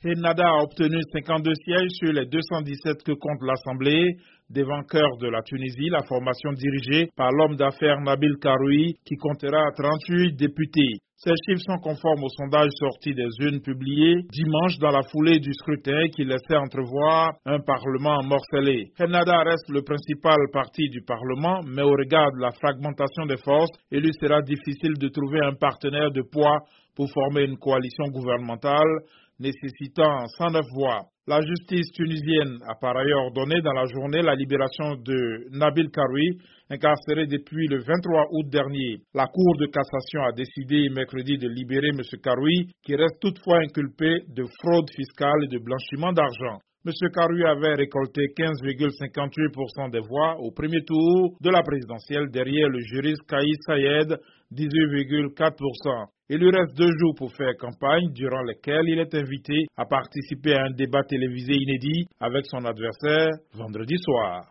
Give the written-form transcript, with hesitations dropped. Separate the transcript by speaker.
Speaker 1: Ennahda a obtenu 52 sièges sur les 217 que compte l'Assemblée. Des vainqueurs de la Tunisie, la formation dirigée par l'homme d'affaires Nabil Karoui, qui comptera 38 députés. Ces chiffres sont conformes au sondage sorti des urnes publié dimanche dans la foulée du scrutin qui laissait entrevoir un Parlement morcelé. Ennahda reste le principal parti du Parlement, mais au regard de la fragmentation des forces, il lui sera difficile de trouver un partenaire de poids pour former une coalition gouvernementale nécessitant 109 voix. La justice tunisienne a par ailleurs ordonné dans la journée la libération de Nabil Karoui, incarcéré depuis le 23 août dernier. La Cour de cassation a décidé mercredi de libérer M. Karoui, qui reste toutefois inculpé de fraude fiscale et de blanchiment d'argent. M. Karoui avait récolté 15,58% des voix au premier tour de la présidentielle derrière le juriste Kais Sayed, 18,4%. Il lui reste 2 jours pour faire campagne, durant lesquels il est invité à participer à un débat télévisé inédit avec son adversaire vendredi soir.